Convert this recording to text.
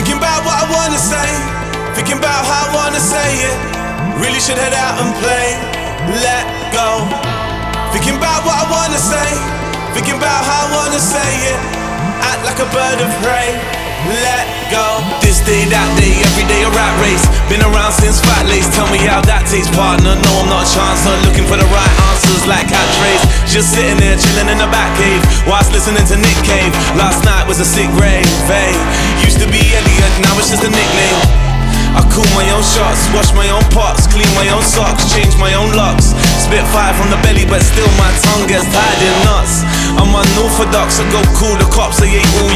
Thinking about what I wanna say, thinking about how I wanna say it. Really should head out and play, let go. Thinking about what I wanna say, thinking about how I wanna say it. Act like a bird of prey, let go. This day, that day, every day a rat race. Been around since Fat Lace, tell me how that tastes, partner. No, I'm not a chancer, looking for the right answers like catchphrase. Just sitting there chilling in the back cave whilst listening to Nick Cave. Last night was a sick rave, hey. Used to be Elliot, now it's just a nickname. I cool my own shots, wash my own pots, clean my own socks, change my own locks. Spit fire from the belly, but still my tongue gets tied in knots. I'm unorthodox, I go cool the cops, I ate all